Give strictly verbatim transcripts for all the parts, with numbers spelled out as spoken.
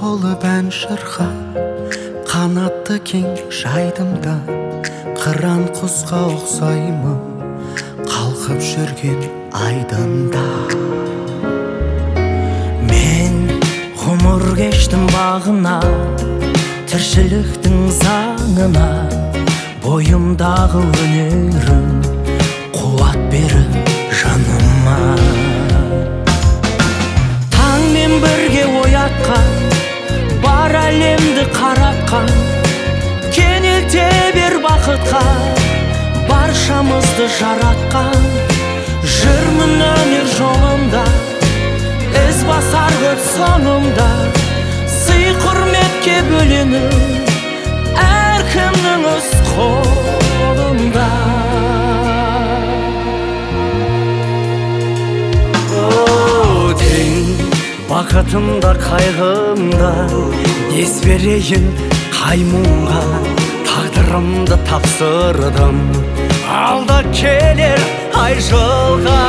болып ән шырқа, қанатты кең жайдым да, қыран құсқа ұқсаймын қалқып жүрген айдында. Мен ғұмыр кештім бағына, тіршіліктің заңына, бойымдағы өнерім қуат беріп жаныма. Таңмен бірге оятқан, бар әлемді қаратқан, кенелте бер бақытқа, баршамызды жаратқан. Жүрмін өнер жолында, із басар көп соңымда, сый құрметке бөлену әркімнің өз қолында. Бақытымда қайғымда дес берейін қай мұңға, тағдырымды тапсырдым алда келер ай жылға.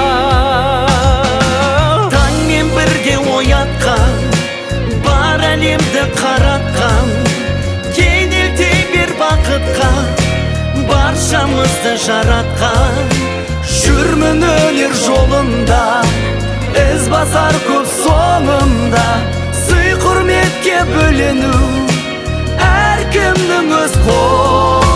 Таңмен бірге оятқан, бар әлемді қаратқан, кенелте бер бақытқа, баршамызды жаратқан. Жүрмін өнер жолында, із басар көп соңымда, сый құрметке бөлену әркімнің өз қолында.